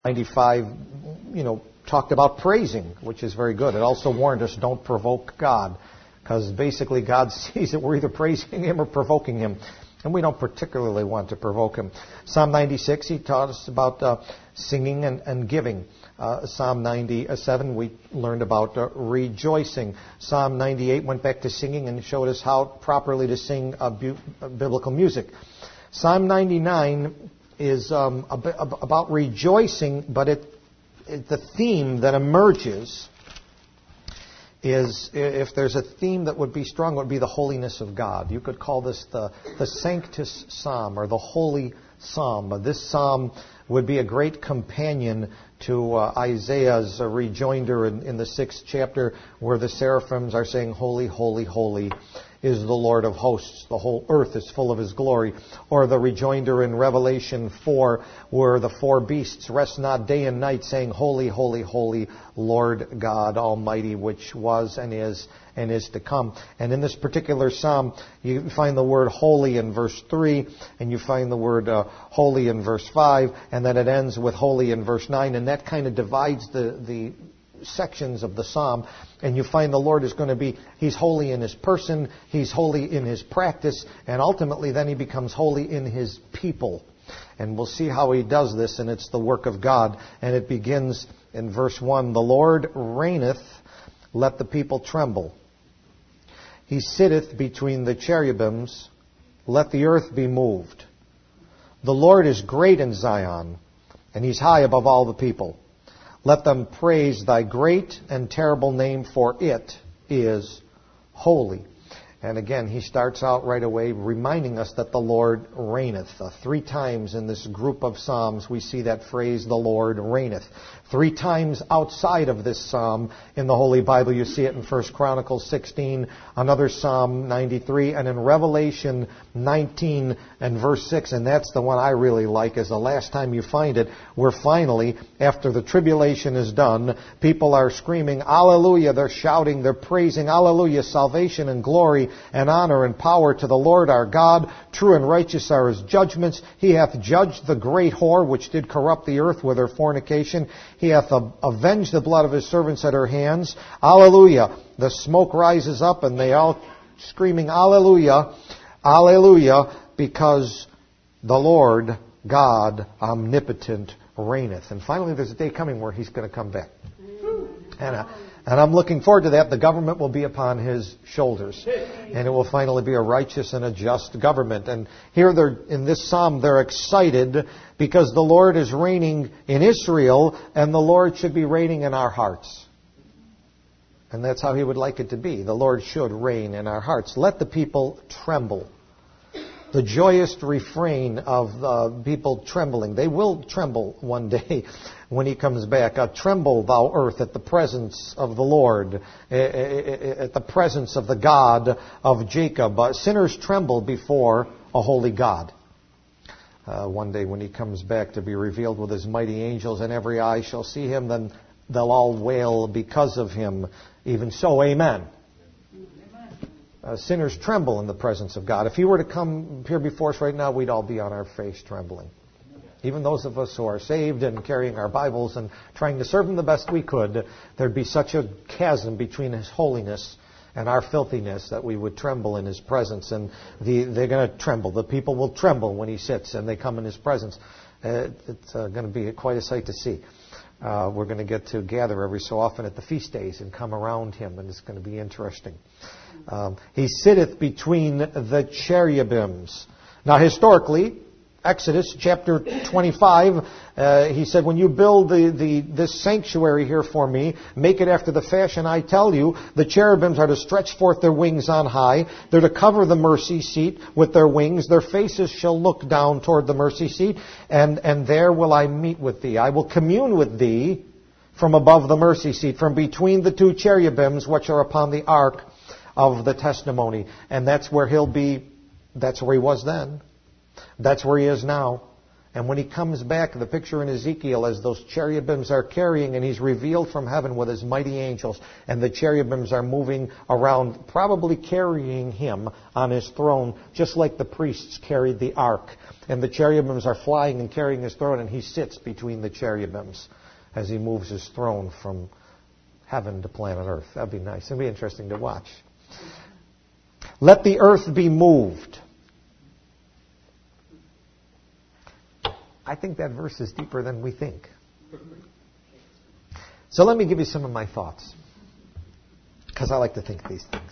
95, talked about praising, which is very good. It also warned us, don't provoke God, because basically God sees that we're either praising Him or provoking Him, and we don't particularly want to provoke Him. Psalm 96, He taught us about singing and giving. Psalm 97, we learned about rejoicing. Psalm 98 went back to singing and showed us how properly to sing biblical music. Psalm 99 is about rejoicing, but the theme that emerges is, if there's a theme that would be strong, it would be the holiness of God. You could call this the Sanctus Psalm, or the Holy Psalm. This psalm would be a great companion to Isaiah's rejoinder in the 6th chapter, where the seraphims are saying, "Holy, holy, holy is the Lord of hosts. The whole earth is full of His glory." Or the rejoinder in Revelation 4, where the 4 beasts rest not day and night, saying, "Holy, holy, holy, Lord God Almighty, which was and is to come." And in this particular psalm, you find the word holy in verse 3, and you find the word holy in verse 5, and then it ends with holy in verse 9, and that kind of divides the sections of the psalm. And you find the Lord is going to be, He's holy in His person, He's holy in His practice, and ultimately then He becomes holy in His people. And we'll see how He does this, and it's the work of God. And it begins in verse 1, "The Lord reigneth, let the people tremble. He sitteth between the cherubims, let the earth be moved. The Lord is great in Zion, and He's high above all the people. Let them praise Thy great and terrible name, for it is holy." And again, he starts out right away reminding us that the Lord reigneth. 3 times in this group of psalms we see that phrase, "the Lord reigneth." 3 times outside of this psalm in the Holy Bible, you see it in 1 Chronicles 16, another Psalm 93, and in Revelation 19 and verse 6. And that's the one I really like, is the last time you find it, where finally, after the tribulation is done, people are screaming, "Alleluia!" They're shouting, they're praising, "Alleluia! Salvation and glory and honor and power to the Lord our God. True and righteous are His judgments. He hath judged the great whore, which did corrupt the earth with her fornication. He hath avenged the blood of His servants at her hands. Alleluia!" The smoke rises up, and they all screaming, "Alleluia! Alleluia!" because the Lord God omnipotent reigneth. And finally, there's a day coming where He's going to come back. And I'm looking forward to that. The government will be upon His shoulders. And it will finally be a righteous and a just government. And here in this psalm, they're excited because the Lord is reigning in Israel, and the Lord should be reigning in our hearts. And that's how He would like it to be. The Lord should reign in our hearts. Let the people tremble. The joyous refrain of people trembling. They will tremble one day when He comes back. "Tremble, thou earth, at the presence of the Lord, at the presence of the God of Jacob." Sinners tremble before a holy God. One day when He comes back to be revealed with His mighty angels, and every eye shall see Him, then they'll all wail because of Him. Even so, amen. Sinners tremble in the presence of God. If He were to come here before us right now, we'd all be on our face trembling. Even those of us who are saved and carrying our Bibles and trying to serve Him the best we could, there'd be such a chasm between His holiness and our filthiness that we would tremble in His presence. And they're going to tremble. The people will tremble when He sits and they come in His presence. It's going to be quite a sight to see. We're going to get to gather every so often at the feast days and come around Him, and it's going to be interesting. He sitteth between the cherubims. Now, historically, Exodus chapter 25, He said, "When you build this sanctuary here for Me, make it after the fashion I tell you. The cherubims are to stretch forth their wings on high. They're to cover the mercy seat with their wings. Their faces shall look down toward the mercy seat, and there will I meet with thee. I will commune with thee from above the mercy seat, from between the 2 cherubims which are upon the ark of the testimony." And that's where He'll be. That's where He was then. That's where He is now. And when he comes back, the picture in Ezekiel, as those cherubims are carrying, and he's revealed from heaven with his mighty angels, and the cherubims are moving around, probably carrying him on his throne, just like the priests carried the ark. And the cherubims are flying and carrying his throne, and he sits between the cherubims as he moves his throne from heaven to planet Earth. That'd be nice. It'd be interesting to watch. Let the earth be moved. I think that verse is deeper than we think. So let me give you some of my thoughts, because I like to think these things.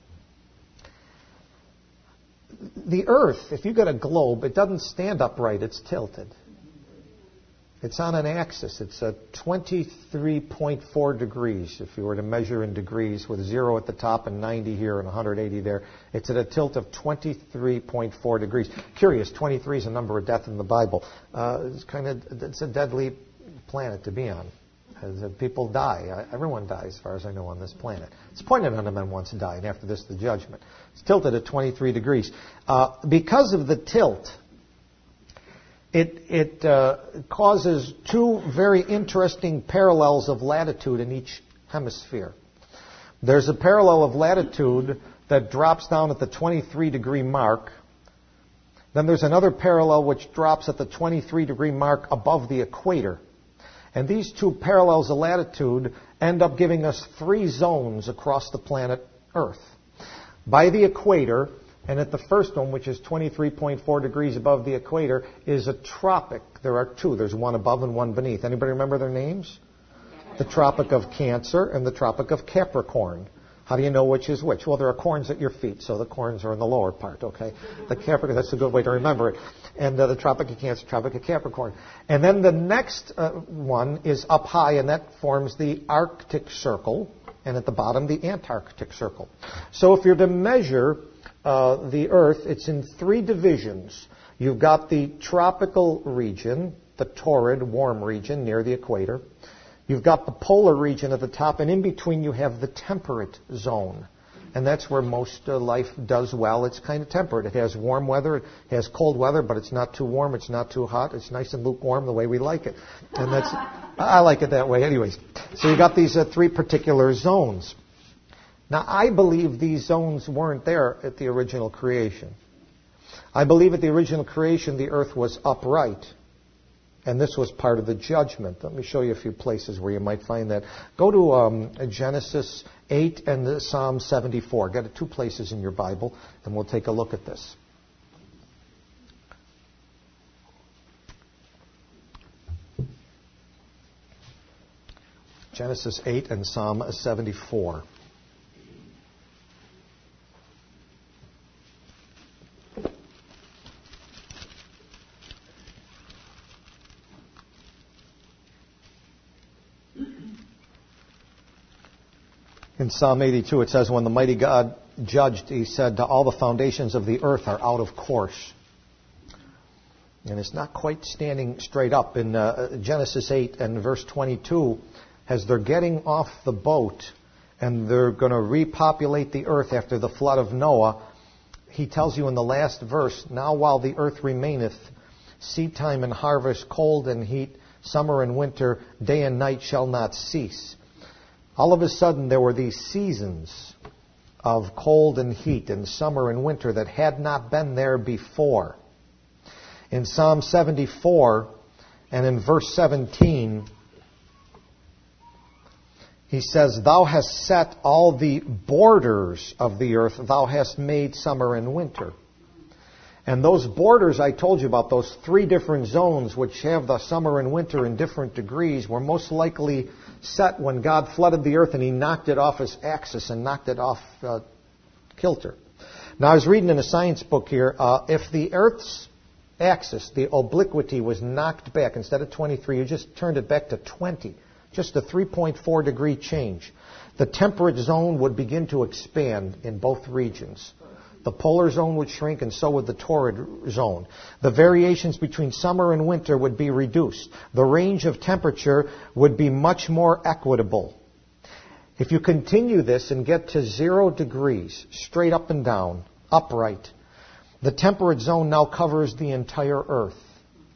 The earth, if you got a globe, it doesn't stand upright, it's tilted. It's on an axis. It's a 23.4 degrees, if you were to measure in degrees, with 0 at the top and 90 here and 180 there. It's at a tilt of 23.4 degrees. Curious, 23 is a number of death in the Bible. It's a deadly planet to be on. As people die. Everyone dies, as far as I know, on this planet. It's appointed unto men once to die, and after this, the judgment. It's tilted at 23 degrees. Because of the tilt, it causes two very interesting parallels of latitude in each hemisphere. There's a parallel of latitude that drops down at the 23 degree mark. Then there's another parallel which drops at the 23 degree mark above the equator. And these two parallels of latitude end up giving us 3 zones across the planet Earth. By the equator, and at the first one, which is 23.4 degrees above the equator, is a tropic. There are 2. There's one above and one beneath. Anybody remember their names? The Tropic of Cancer and the Tropic of Capricorn. How do you know which is which? Well, there are corns at your feet, so the corns are in the lower part, okay? The Capricorn, that's a good way to remember it. And the Tropic of Cancer, Tropic of Capricorn. And then the next one is up high, and that forms the Arctic Circle, and at the bottom, the Antarctic Circle. So if you're to measure the Earth, it's in 3 divisions. You've got the tropical region, the torrid, warm region near the equator. You've got the polar region at the top, and in between you have the temperate zone. And that's where most life does well. It's kind of temperate. It has warm weather, it has cold weather, but it's not too warm, it's not too hot. It's nice and lukewarm the way we like it. And I like it that way anyways. So you've got these 3 particular zones. Now, I believe these zones weren't there at the original creation. I believe at the original creation the earth was upright. And this was part of the judgment. Let me show you a few places where you might find that. Go to Genesis 8 and Psalm 74. Got 2 places in your Bible, and we'll take a look at this. Genesis 8 and Psalm 74. In Psalm 82, it says, when the mighty God judged, he said, all the foundations of the earth are out of course. And it's not quite standing straight up. In Genesis 8 and verse 22, as they're getting off the boat and they're going to repopulate the earth after the flood of Noah, he tells you in the last verse, now while the earth remaineth, seed time and harvest, cold and heat, summer and winter, day and night shall not cease. All of a sudden, there were these seasons of cold and heat and summer and winter that had not been there before. In Psalm 74 and in verse 17, he says, thou hast set all the borders of the earth, thou hast made summer and winter. And those borders I told you about, those 3 different zones which have the summer and winter in different degrees, were most likely set when God flooded the earth and he knocked it off its axis and knocked it off kilter. Now I was reading in a science book here, if the earth's axis, the obliquity, was knocked back, instead of 23, you just turned it back to 20, just a 3.4 degree change, the temperate zone would begin to expand in both regions. The polar zone would shrink, and so would the torrid zone. The variations between summer and winter would be reduced. The range of temperature would be much more equitable. If you continue this and get to 0 degrees, straight up and down, upright, the temperate zone now covers the entire earth.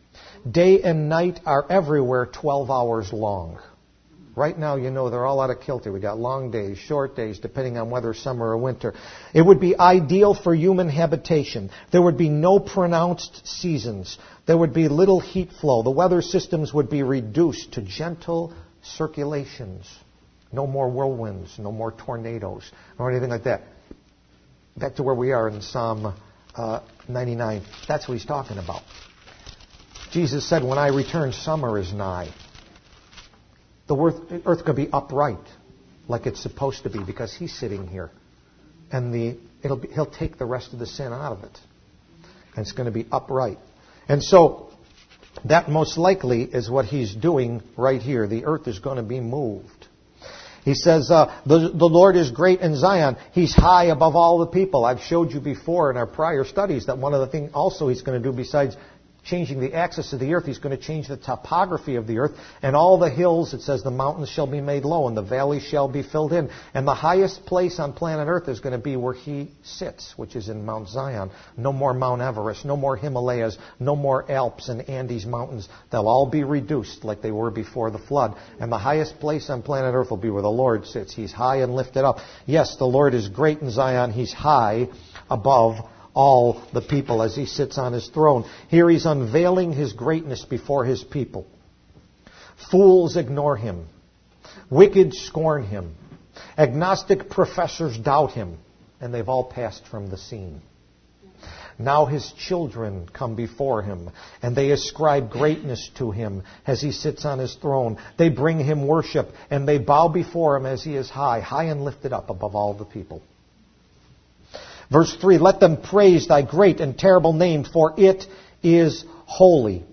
day and night are everywhere 12 hours long. Right now, they're all out of kilter. We got long days, short days, depending on whether summer or winter. It would be ideal for human habitation. There would be no pronounced seasons. There would be little heat flow. The weather systems would be reduced to gentle circulations. No more whirlwinds, no more tornadoes, or anything like that. Back to where we are in Psalm 99. That's what he's talking about. Jesus said, when I return, summer is nigh. The earth could be upright like it's supposed to be because he's sitting here. And he'll take the rest of the sin out of it. And it's going to be upright. And so that most likely is what he's doing right here. The earth is going to be moved. He says, the Lord is great in Zion. He's high above all the people. I've showed you before in our prior studies that one of the things also he's going to do besides changing the axis of the earth, he's going to change the topography of the earth. And all the hills, it says, the mountains shall be made low and the valleys shall be filled in. And the highest place on planet earth is going to be where he sits, which is in Mount Zion. No more Mount Everest, no more Himalayas, no more Alps and Andes mountains. They'll all be reduced like they were before the flood. And the highest place on planet earth will be where the Lord sits. He's high and lifted up. Yes, the Lord is great in Zion. He's high above all the people as he sits on his throne. Here he's unveiling his greatness before his people. Fools ignore him. Wicked scorn him. Agnostic professors doubt him. And they've all passed from the scene. Now his children come before him, and they ascribe greatness to him as he sits on his throne. They bring him worship, and they bow before him as he is high, high and lifted up above all the people. Verse 3, let them praise thy great and terrible name, for it is holy.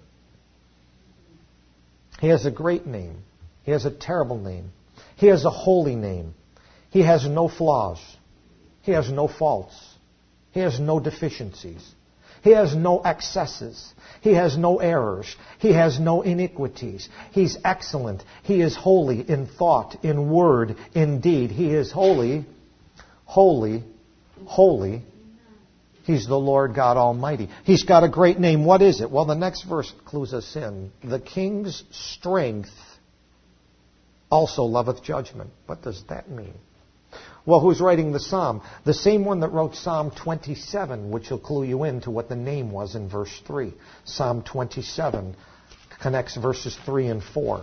He has a great name. He has a terrible name. He has a holy name. He has no flaws. He has no faults. He has no deficiencies. He has no excesses. He has no errors. He has no iniquities. He's excellent. He is holy in thought, in word, in deed. He is holy, holy, holy. He's the Lord God Almighty. He's got a great name. What is it? Well, the next verse clues us in. The king's strength also loveth judgment. What does that mean? Well, who's writing the psalm? The same one that wrote Psalm 27, which will clue you in to what the name was in verse 3. Psalm 27 connects verses 3 and 4.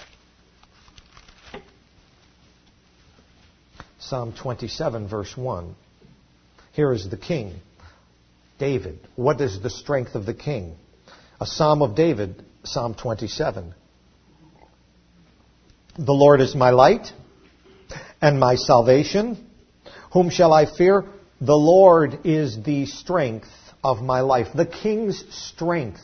Psalm 27, verse 1. Here is the king, David. What is the strength of the king? A psalm of David, Psalm 27. The Lord is my light and my salvation. Whom shall I fear? The Lord is the strength of my life. The king's strength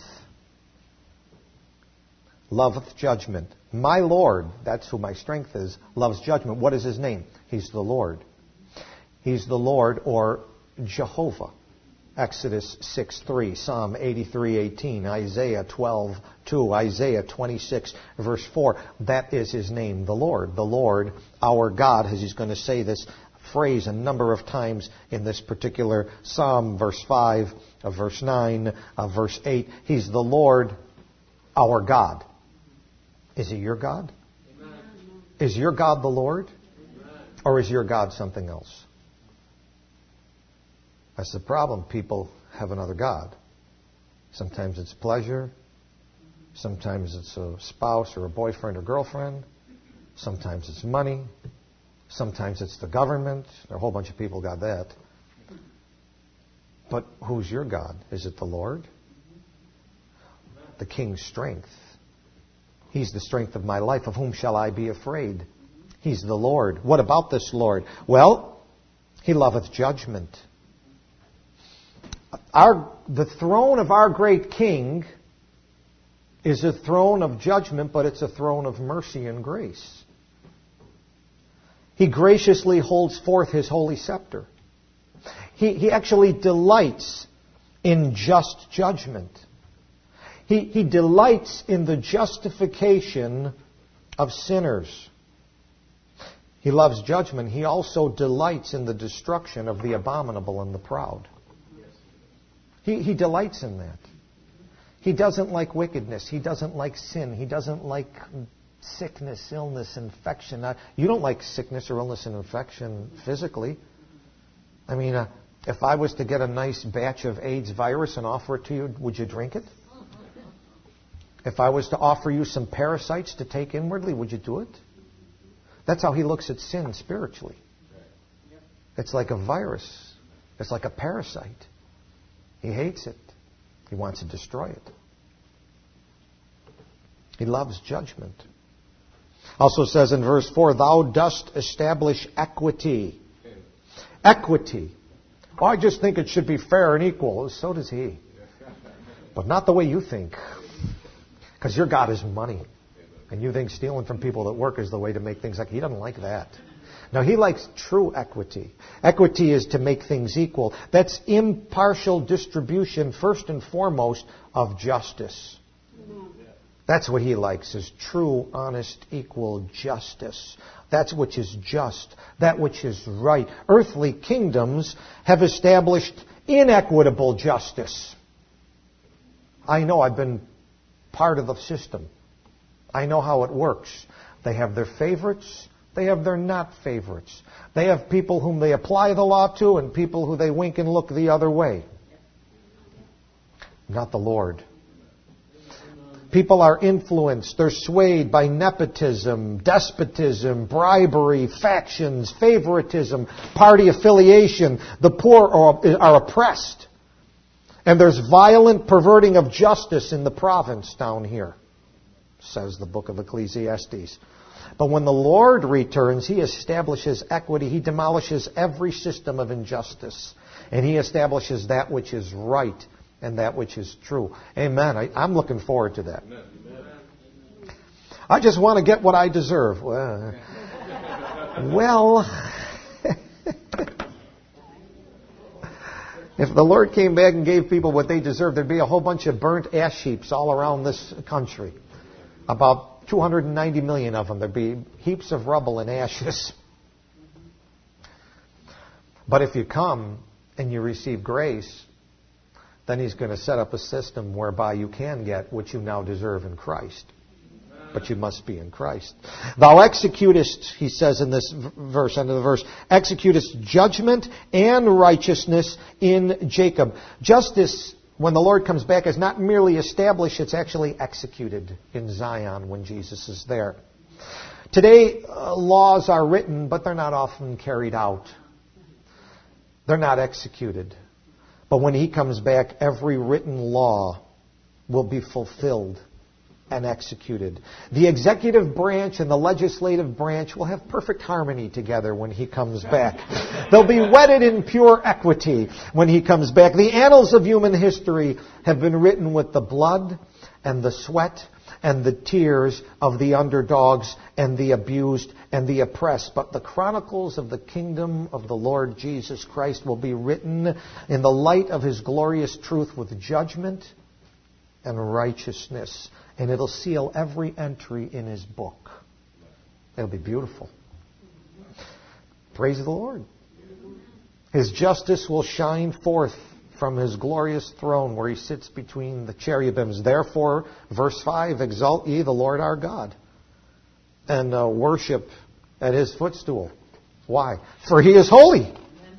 loveth judgment. My Lord, that's who my strength is, loves judgment. What is his name? He's the Lord. He's the Lord, or Jehovah. Exodus 6:3, Psalm 83:18, Isaiah 12:2, Isaiah 26, verse 4. That is his name, the Lord, our God, as he's going to say this phrase a number of times in this particular psalm, verse 5, verse 9, verse 8. He's the Lord, our God. Is he your God? Amen. Is your God the Lord? Amen. Or is your God something else? That's the problem. People have another God. Sometimes it's pleasure. Sometimes it's a spouse or a boyfriend or girlfriend. Sometimes it's money. Sometimes it's the government. There are a whole bunch of people got that. But who's your God? Is it the Lord? The king's strength. He's the strength of my life. Of whom shall I be afraid? He's the Lord. What about this Lord? Well, he loveth judgment. The throne of our great King is a throne of judgment, but it's a throne of mercy and grace. He graciously holds forth his holy scepter. He actually delights in just judgment. He delights in the justification of sinners. He loves judgment. He also delights in the destruction of the abominable and the proud. He delights in that. He doesn't like wickedness. He doesn't like sin. He doesn't like sickness, illness, infection. You don't like sickness or illness and infection physically. I mean, if I was to get a nice batch of AIDS virus and offer it to you, would you drink it? If I was to offer you some parasites to take inwardly, would you do it? That's how he looks at sin spiritually. It's like a virus. It's like a parasite. He hates it. He wants to destroy it. He loves judgment. Also says in verse 4, thou dost establish equity. Equity. Oh, I just think it should be fair and equal. So does he. But not the way you think. Because your God is money. And you think stealing from people that work is the way to make things like... He doesn't like that. No, he likes true equity. Equity is to make things equal. That's impartial distribution, first and foremost, of justice. That's what he likes, is true, honest, equal justice. That's which is just. That which is right. Earthly kingdoms have established inequitable justice. I know, I've been part of the system. I know how it works. They have their favorites. They have their not favorites. They have people whom they apply the law to and people who they wink and look the other way. Not the Lord. People are influenced, they're swayed by nepotism, despotism, bribery, factions, favoritism, party affiliation. The poor are oppressed. And there's violent perverting of justice in the province down here, says the book of Ecclesiastes. But when the Lord returns, he establishes equity. He demolishes every system of injustice. And he establishes that which is right and that which is true. Amen. I'm looking forward to that. Amen. I just want to get what I deserve. Well, if the Lord came back and gave people what they deserve, there'd be a whole bunch of burnt ash heaps all around this country. About 290 million of them. There'd be heaps of rubble and ashes. But if you come and you receive grace, then he's going to set up a system whereby you can get what you now deserve in Christ. But you must be in Christ. Thou executest, he says in this verse, end of the verse, executest judgment and righteousness in Jacob. Justice, when the Lord comes back, is not merely established, it's actually executed in Zion when Jesus is there. Today, laws are written, but they're not often carried out. They're not executed. But when he comes back, every written law will be fulfilled and executed. The executive branch and the legislative branch will have perfect harmony together when he comes back. They'll be wedded in pure equity when he comes back. The annals of human history have been written with the blood and the sweat and the tears of the underdogs and the abused and the oppressed. But the chronicles of the kingdom of the Lord Jesus Christ will be written in the light of his glorious truth with judgment and righteousness. And it'll seal every entry in his book. It'll be beautiful. Praise the Lord. His justice will shine forth from his glorious throne where he sits between the cherubims. Therefore, verse 5, exalt ye the Lord our God and worship at his footstool. Why? For he is holy.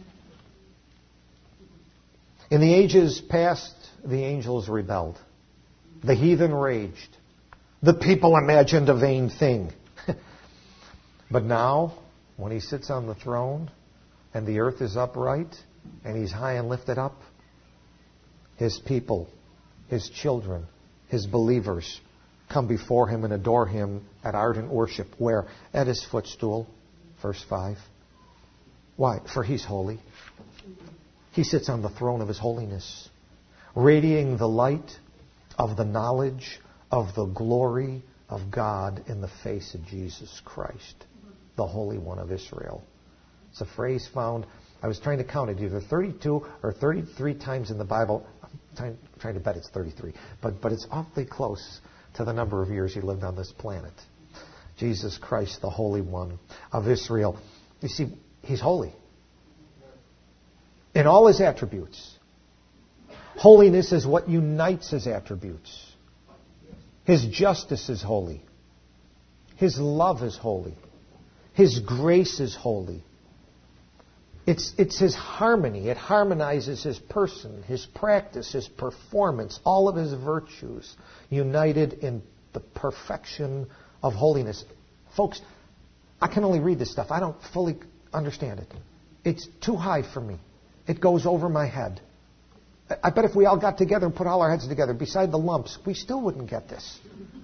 In the ages past, the angels rebelled. The heathen raged. The people imagined a vain thing. But now, when he sits on the throne and the earth is upright and he's high and lifted up, his people, his children, his believers come before him and adore him at ardent worship. Where? At his footstool. Verse 5. Why? For he's holy. He sits on the throne of his holiness, radiating the light of the knowledge of the glory of God in the face of Jesus Christ, the Holy One of Israel. It's a phrase found, I was trying to count it, either 32 or 33 times in the Bible. I'm trying to bet it's 33. But it's awfully close to the number of years he lived on this planet. Jesus Christ, the Holy One of Israel. You see, he's holy in all his attributes. Holiness is what unites His attributes. His justice is holy. His love is holy. His grace is holy. It's His harmony. It harmonizes His person, His practice, His performance, all of His virtues united in the perfection of holiness. Folks, I can only read this stuff. I don't fully understand it. It's too high for me. It goes over my head. I bet if we all got together and put all our heads together beside the lumps, we still wouldn't get this.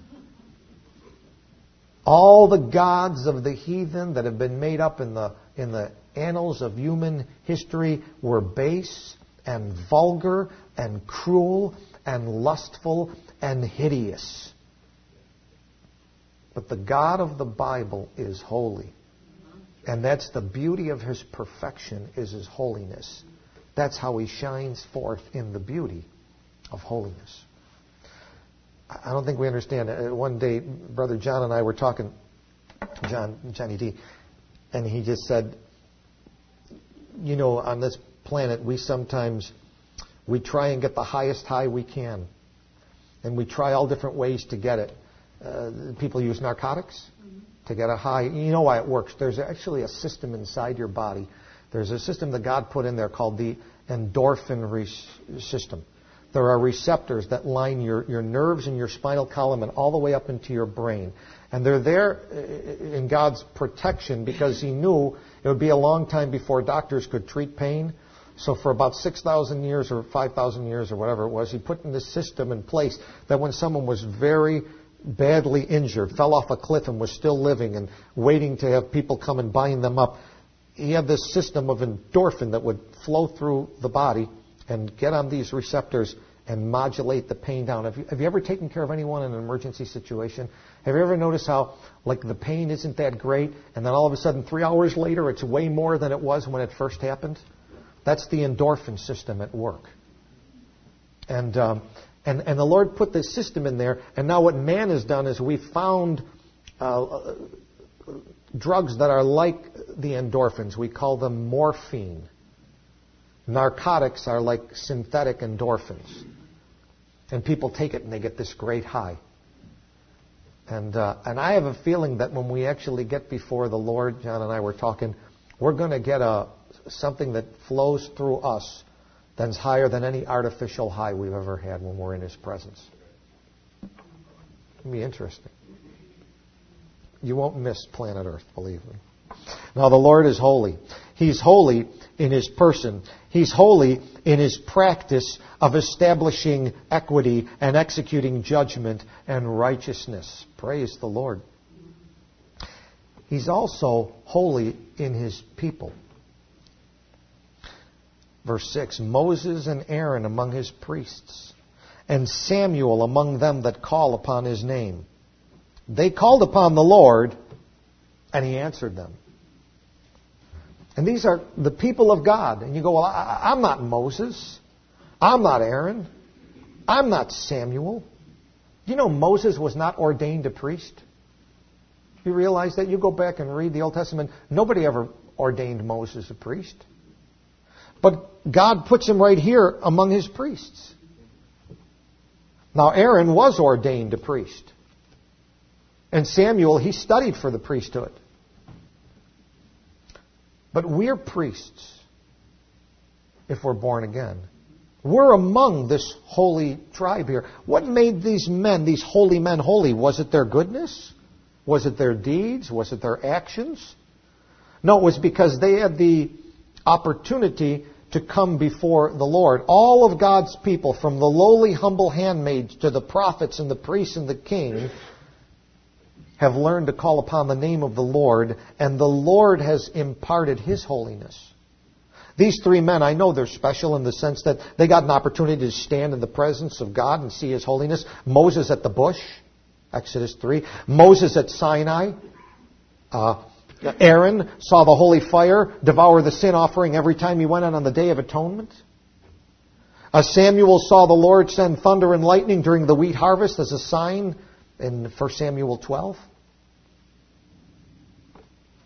All the gods of the heathen that have been made up in the annals of human history were base and vulgar and cruel and lustful and hideous. But the God of the Bible is holy. And that's the beauty of His perfection, is His holiness. That's how He shines forth in the beauty of holiness. I don't think we understand. One day, Brother John and I were talking, Johnny D, and he just said, you know, on this planet, we try and get the highest high we can. And we try all different ways to get it. People use narcotics to get a high. You know why it works. There's actually a system inside your body. There's a system that God put in there called the endorphin system. There are receptors that line your nerves and your spinal column and all the way up into your brain. And they're there in God's protection because He knew it would be a long time before doctors could treat pain. So for about 6,000 years or 5,000 years or whatever it was, He put in this system in place that when someone was very badly injured, fell off a cliff and was still living and waiting to have people come and bind them up, He had this system of endorphin that would flow through the body and get on these receptors and modulate the pain down. Have you ever taken care of anyone in an emergency situation? Have you ever noticed how, like, the pain isn't that great, and then all of a sudden 3 hours later it's way more than it was when it first happened? That's the endorphin system at work. And the Lord put this system in there, and now what man has done is we've found drugs that are like the endorphins. We call them morphine. Narcotics are like synthetic endorphins. And people take it and they get this great high. And I have a feeling that when we actually get before the Lord, John and I were talking, we're going to get something that flows through us that's higher than any artificial high we've ever had when we're in His presence. It'll be interesting. You won't miss planet Earth, believe me. Now, the Lord is holy. He's holy in His person. He's holy in His practice of establishing equity and executing judgment and righteousness. Praise the Lord. He's also holy in His people. Verse 6, Moses and Aaron among His priests, and Samuel among them that call upon His name. They called upon the Lord, and He answered them. And these are the people of God. And you go, well, I'm not Moses. I'm not Aaron. I'm not Samuel. Do you know Moses was not ordained a priest? You realize that? You go back and read the Old Testament. Nobody ever ordained Moses a priest. But God puts him right here among His priests. Now, Aaron was ordained a priest. And Samuel, he studied for the priesthood. But we're priests if we're born again. We're among this holy tribe here. What made these men, these holy men, holy? Was it their goodness? Was it their deeds? Was it their actions? No, it was because they had the opportunity to come before the Lord. All of God's people, from the lowly, humble handmaids to the prophets and the priests and the king, have learned to call upon the name of the Lord, and the Lord has imparted His holiness. These three men, I know they're special in the sense that they got an opportunity to stand in the presence of God and see His holiness. Moses at the bush, Exodus 3. Moses at Sinai. Aaron saw the holy fire devour the sin offering every time he went on the Day of Atonement. Samuel saw the Lord send thunder and lightning during the wheat harvest as a sign in 1 Samuel 12.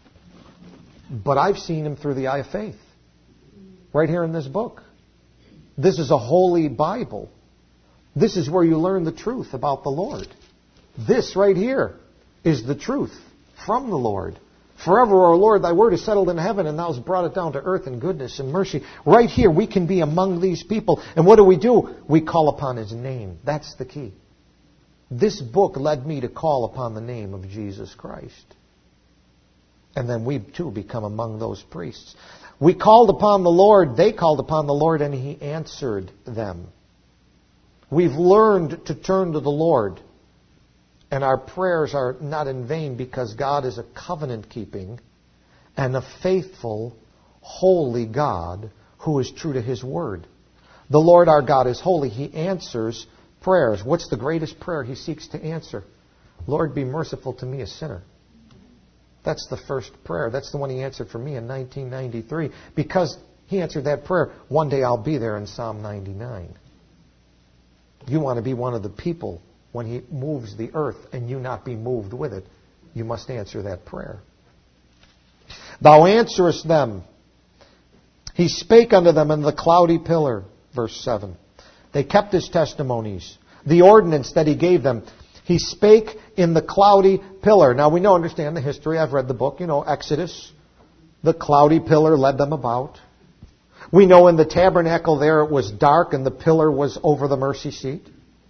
But I've seen Him through the eye of faith. Right here in this book. This is a holy Bible. This is where you learn the truth about the Lord. This right here is the truth from the Lord. Forever, O Lord, thy word is settled in heaven, and thou hast brought it down to earth in goodness and mercy. Right here, we can be among these people. And what do? We call upon his name. That's the key. This book led me to call upon the name of Jesus Christ. And then we too become among those priests. We called upon the Lord, they called upon the Lord, and he answered them. We've learned to turn to the Lord. And our prayers are not in vain because God is a covenant-keeping and a faithful, holy God who is true to his word. The Lord our God is holy. He answers prayers. What's the greatest prayer he seeks to answer? Lord, be merciful to me, a sinner. That's the first prayer. That's the one he answered for me in 1993. Because he answered that prayer, one day I'll be there in Psalm 99. You want to be one of the people when he moves the earth and you not be moved with it, you must answer that prayer. Thou answerest them. He spake unto them in the cloudy pillar, verse 7. They kept his testimonies, the ordinance that he gave them. He spake in the cloudy pillar. Now we understand the history. I've read the book, Exodus. The cloudy pillar led them about. We know in the tabernacle there it was dark and the pillar was over the mercy seat.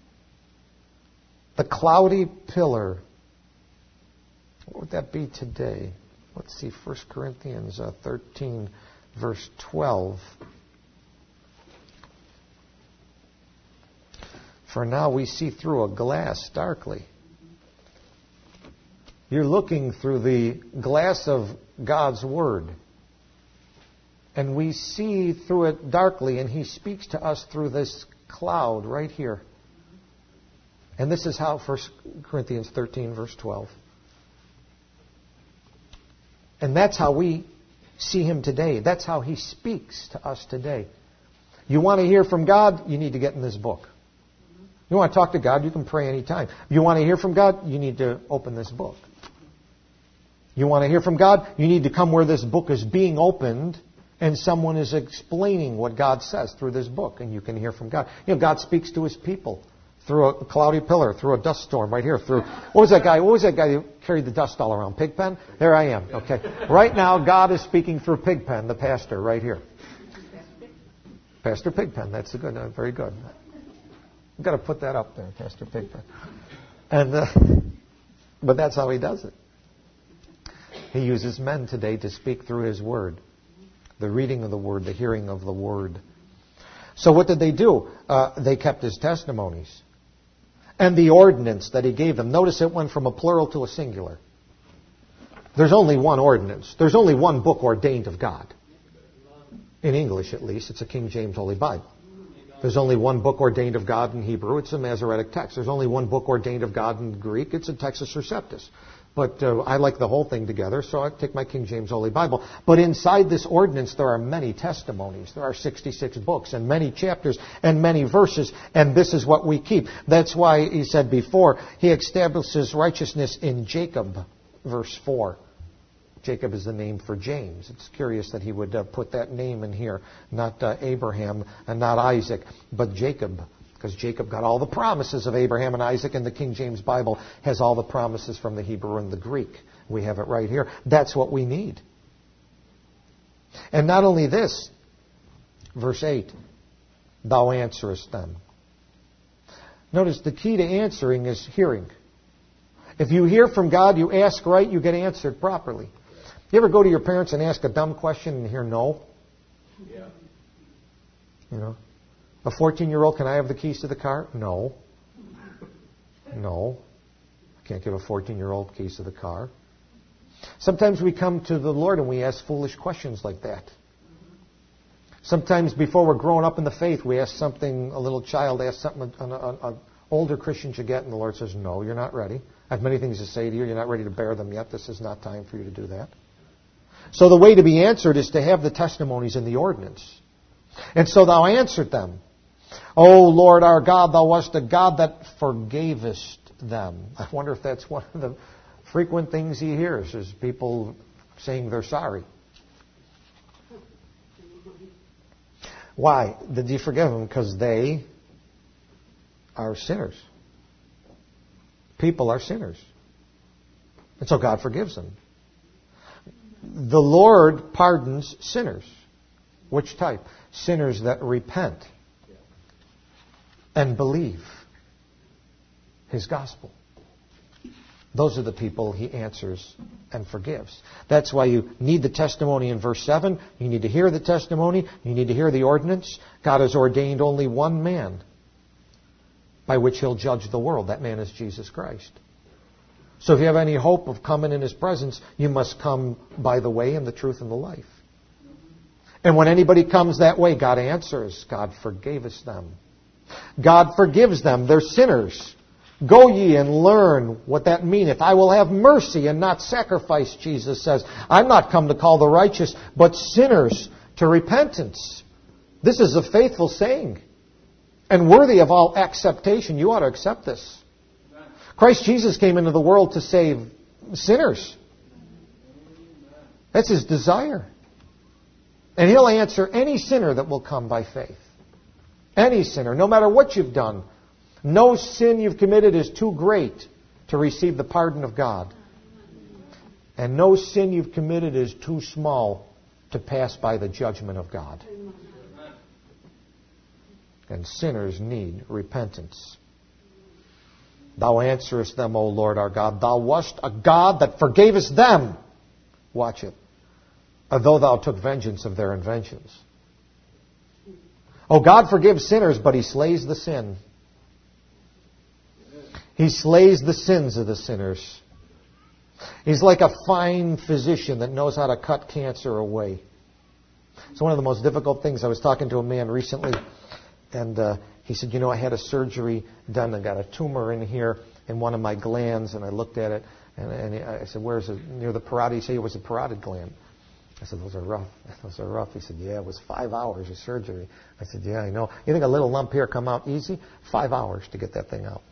The cloudy pillar. What would that be today? Let's see, 1 Corinthians 13, verse 12. For now we see through a glass darkly. You're looking through the glass of God's Word. And we see through it darkly, and he speaks to us through this cloud right here. And this is how 1 Corinthians 13, verse 12. And that's how we see him today. That's how he speaks to us today. You want to hear from God? You need to get in this book. You want to talk to God? You can pray anytime. You want to hear from God? You need to open this book. You want to hear from God? You need to come where this book is being opened and someone is explaining what God says through this book, and you can hear from God. God speaks to his people through a cloudy pillar, through a dust storm right here. What was that guy who carried the dust all around? Pigpen? There I am. Okay. Right now, God is speaking through Pigpen, the pastor, right here. Pastor Pigpen. That's very good. I've got to put that up there, Pastor Pigpen. But that's how he does it. He uses men today to speak through his word. The reading of the word, the hearing of the word. So what did they do? They kept his testimonies. And the ordinance that he gave them. Notice it went from a plural to a singular. There's only one ordinance. There's only one book ordained of God. In English, at least. It's a King James Holy Bible. There's only one book ordained of God in Hebrew. It's a Masoretic text. There's only one book ordained of God in Greek. It's a Textus Receptus. But I like the whole thing together, so I take my King James Holy Bible. But inside this ordinance, there are many testimonies. There are 66 books and many chapters and many verses, and this is what we keep. That's why he said before, he establishes righteousness in Jacob, verse 4. Jacob is the name for James. It's curious that he would put that name in here, not Abraham and not Isaac, but Jacob. Because Jacob got all the promises of Abraham and Isaac, and the King James Bible has all the promises from the Hebrew and the Greek. We have it right here. That's what we need. And not only this, verse 8, thou answerest them. Notice the key to answering is hearing. If you hear from God, you ask right, you get answered properly. You ever go to your parents and ask a dumb question and hear no? Yeah. A 14-year-old, can I have the keys to the car? No. No. I can't give a 14-year-old keys to the car. Sometimes we come to the Lord and we ask foolish questions like that. Sometimes before we're growing up in the faith, we ask something, a little child asks something an older Christian should get, and the Lord says, no, you're not ready. I have many things to say to you. You're not ready to bear them yet. This is not time for you to do that. So the way to be answered is to have the testimonies in the ordinance. And so thou answered them. O Lord our God, thou wast a God that forgavest them. I wonder if that's one of the frequent things he hears, is people saying they're sorry. Why did He forgive them? Because they are sinners. People are sinners. And so God forgives them. The Lord pardons sinners. Which type? Sinners that repent and believe His gospel. Those are the people He answers and forgives. That's why you need the testimony in verse 7. You need to hear the testimony. You need to hear the ordinance. God has ordained only one man by which He'll judge the world. That man is Jesus Christ. So if you have any hope of coming in His presence, you must come by the way and the truth and the life. And when anybody comes that way, God answers. God forgave them. God forgives them. They're sinners. Go ye and learn what that meaneth. I will have mercy and not sacrifice, Jesus says. I'm not come to call the righteous, but sinners to repentance. This is a faithful saying and worthy of all acceptation. You ought to accept this. Christ Jesus came into the world to save sinners. That's His desire. And He'll answer any sinner that will come by faith. Any sinner, no matter what you've done. No sin you've committed is too great to receive the pardon of God. And no sin you've committed is too small to pass by the judgment of God. And sinners need repentance. Thou answerest them, O Lord our God. Thou wast a God that forgavest them. Watch it. Though thou took vengeance of their inventions. Oh, God forgives sinners, but He slays the sin. He slays the sins of the sinners. He's like a fine physician that knows how to cut cancer away. It's one of the most difficult things. I was talking to a man recently, and he said, I had a surgery done. I got a tumor in here in one of my glands, and I looked at it, and I said, where's it? Near the parotid. He said, it was a parotid gland. I said, those are rough. Those are rough. He said, yeah, it was 5 hours of surgery. I said, yeah, I know. You think a little lump here come out easy? 5 hours to get that thing out.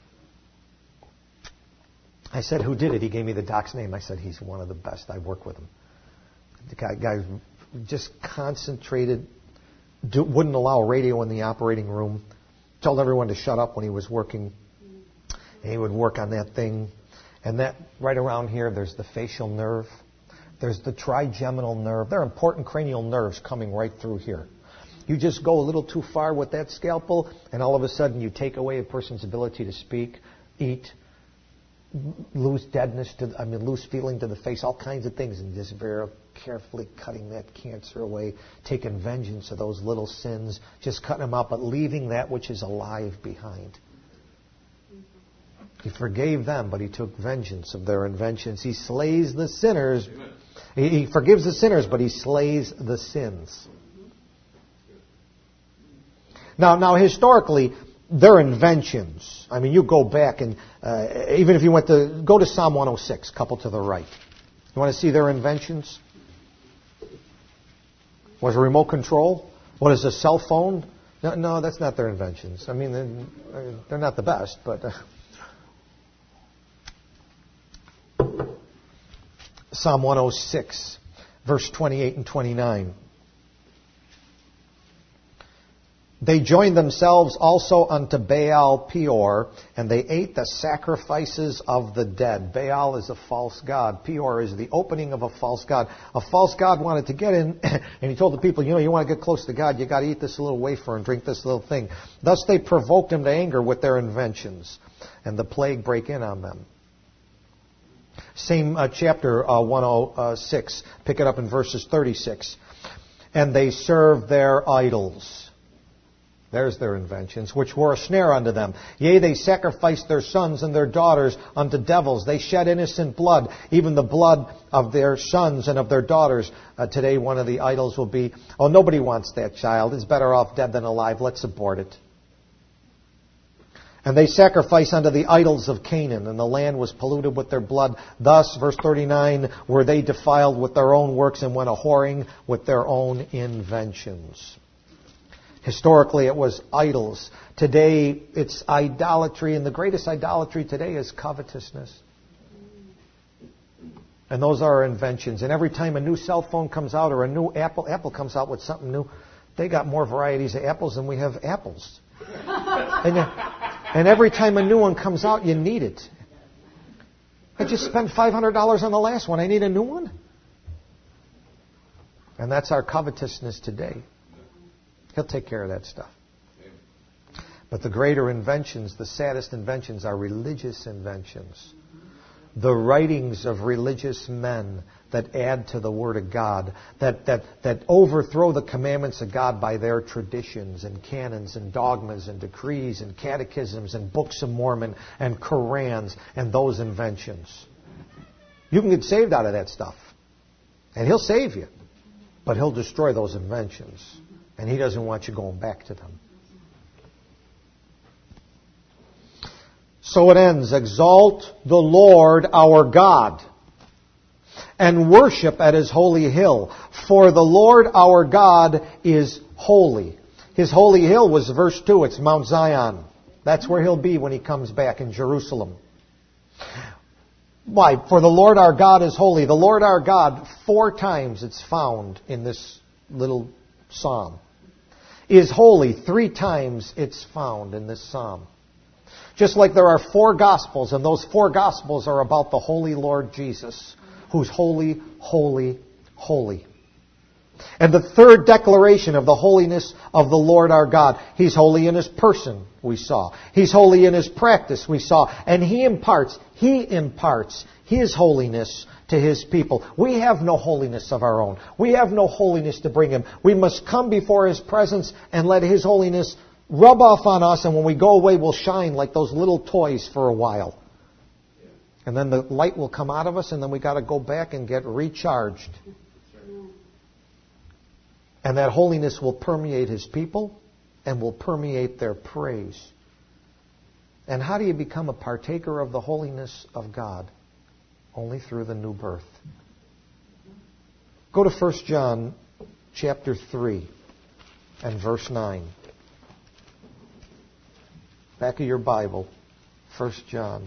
I said, who did it? He gave me the doc's name. I said, he's one of the best. I work with him. The guy just concentrated, wouldn't allow radio in the operating room, told everyone to shut up when he was working. And he would work on that thing. And that right around here, there's the facial nerve. There's the trigeminal nerve. There are important cranial nerves coming right through here. You just go a little too far with that scalpel, and all of a sudden you take away a person's ability to speak, eat, lose lose feeling to the face, all kinds of things, and just very carefully cutting that cancer away, taking vengeance of those little sins, just cutting them out, but leaving that which is alive behind. He forgave them, but He took vengeance of their inventions. He slays the sinners. He forgives the sinners, but He slays the sins. Now, historically, they're inventions. I mean, you go back and even if you go to Psalm 106, couple to the right. You want to see their inventions? Was a remote control? What is a cell phone? No, that's not their inventions. I mean, they're not the best, but... Psalm 106, verse 28 and 29. They joined themselves also unto Baal Peor, and they ate the sacrifices of the dead. Baal is a false god. Peor is the opening of a false god. A false god wanted to get in, and he told the people, you want to get close to God, you got to eat this little wafer and drink this little thing. Thus they provoked him to anger with their inventions, and the plague brake in on them. Same chapter 106. Pick it up in verses 36. And they served their idols. There's their inventions, which were a snare unto them. Yea, they sacrificed their sons and their daughters unto devils. They shed innocent blood, even the blood of their sons and of their daughters. Today one of the idols will be, nobody wants that child. It's better off dead than alive. Let's abort it. And they sacrificed unto the idols of Canaan, and the land was polluted with their blood. Thus, verse 39, were they defiled with their own works and went a-whoring with their own inventions. Historically, it was idols. Today, it's idolatry, and the greatest idolatry today is covetousness. And those are inventions. And every time a new cell phone comes out or a new Apple comes out with something new, They got more varieties of apples than we have apples. And every time a new one comes out, you need it. I just spent $500 on the last one. I need a new one. And that's our covetousness today. He'll take care of that stuff. But the greater inventions, the saddest inventions, are religious inventions. The writings of religious men that add to the Word of God, that overthrow the commandments of God by their traditions and canons and dogmas and decrees and catechisms and books of Mormon and Korans and those inventions. You can get saved out of that stuff. And He'll save you. But He'll destroy those inventions. And He doesn't want you going back to them. So it ends, exalt the Lord our God and worship at His holy hill. For the Lord our God is holy. His holy hill was verse 2. It's Mount Zion. That's where He'll be when He comes back in Jerusalem. Why? For the Lord our God is holy. The Lord our God, 4 times it's found in this little psalm. Is holy. 3 times it's found in this psalm. Just like there are 4 Gospels, and those 4 Gospels are about the Holy Lord Jesus, who's holy, holy, holy. And the third declaration of the holiness of the Lord our God. He's holy in His person, we saw. He's holy in His practice, we saw. And He imparts His holiness to His people. We have no holiness of our own. We have no holiness to bring Him. We must come before His presence and let His holiness rub off on us, and when we go away, we'll shine like those little toys for a while. And then the light will come out of us, and then we got to go back and get recharged. And that holiness will permeate His people and will permeate their praise. And how do you become a partaker of the holiness of God? Only through the new birth. Go to 1 John chapter 3 and verse 9. Back of your Bible, 1 John.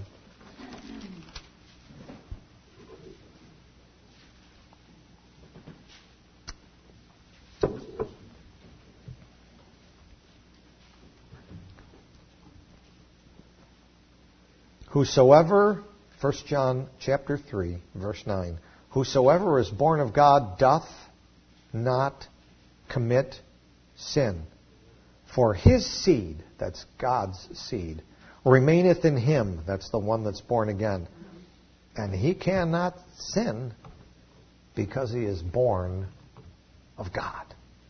Whosoever, 1 John chapter 3, verse 9, whosoever is born of God doth not commit sin. For his seed, that's God's seed, remaineth in him, that's the one that's born again. And he cannot sin because he is born of God.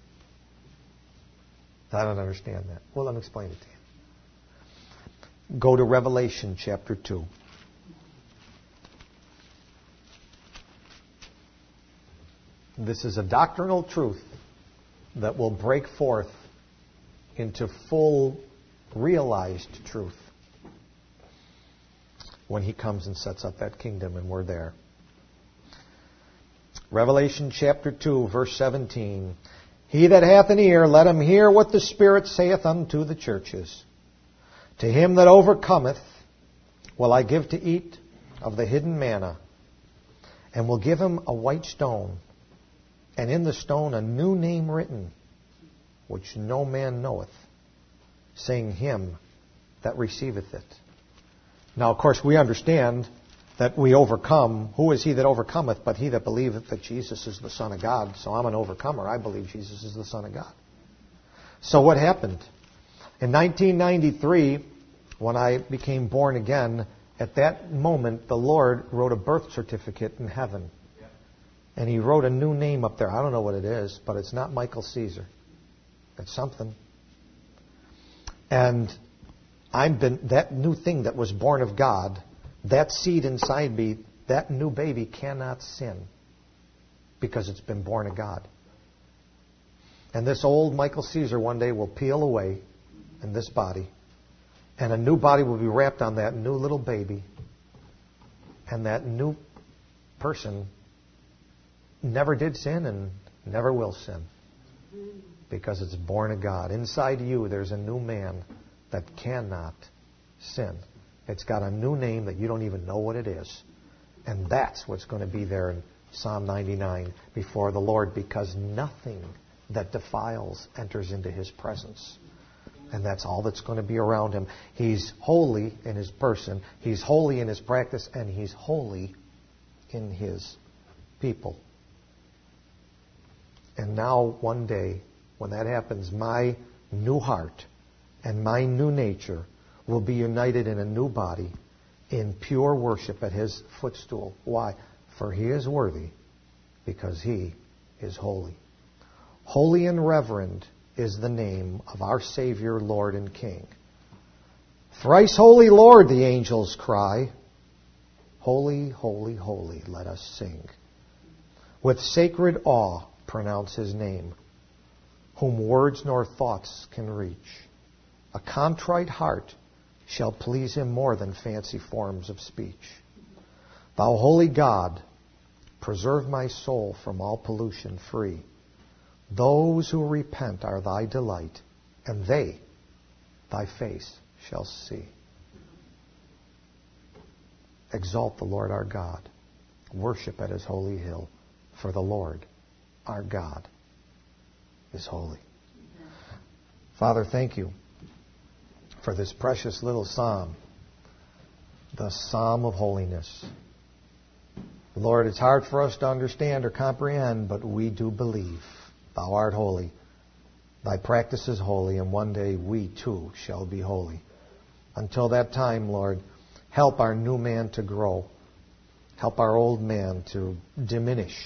I don't understand that. Well, let me explain it to you. Go to Revelation chapter 2. This is a doctrinal truth that will break forth into full realized truth when He comes and sets up that kingdom and we're there. Revelation chapter 2, verse 17. He that hath an ear, let him hear what the Spirit saith unto the churches. To him that overcometh will I give to eat of the hidden manna, and will give him a white stone, and in the stone a new name written, which no man knoweth, saying him that receiveth it. Now, of course, we understand that we overcome. Who is he that overcometh but he that believeth that Jesus is the Son of God? So I'm an overcomer. I believe Jesus is the Son of God. So what happened? In 1993, when I became born again, at that moment, the Lord wrote a birth certificate in heaven. And He wrote a new name up there. I don't know what it is, but it's not Michael Caesar. It's something. And that new thing that was born of God, that seed inside me, that new baby cannot sin because it's been born of God. And this old Michael Caesar one day will peel away in this body, and a new body will be wrapped on that new little baby, and that new person never did sin and never will sin because it's born of God. Inside you, there's a new man that cannot sin. It's got a new name that you don't even know what it is. And that's what's going to be there in Psalm 99 before the Lord, because nothing that defiles enters into his presence. And that's all that's going to be around him. He's holy in his person, he's holy in his practice, and he's holy in his people. And now, one day, when that happens, my new heart and my new nature will be united in a new body in pure worship at his footstool. Why? For he is worthy, because he is holy. Holy and reverend is the name of our Savior, Lord, and King. Thrice holy Lord, the angels cry. Holy, holy, holy, let us sing. With sacred awe pronounce his name, whom words nor thoughts can reach. A contrite heart shall please him more than fancy forms of speech. Thou holy God, preserve my soul from all pollution free. Those who repent are thy delight, and they thy face shall see. Exalt the Lord our God. Worship at his holy hill, for the Lord our God is holy. Father, thank you for this precious little psalm, the Psalm of Holiness. Lord, it's hard for us to understand or comprehend, but we do believe. Thou art holy. Thy practice is holy, and one day we too shall be holy. Until that time, Lord, help our new man to grow. Help our old man to diminish,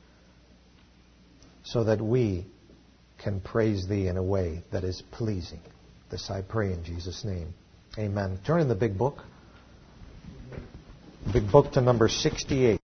so that we can praise Thee in a way that is pleasing. This I pray in Jesus' name. Amen. Turn in the big book. Big book to number 68.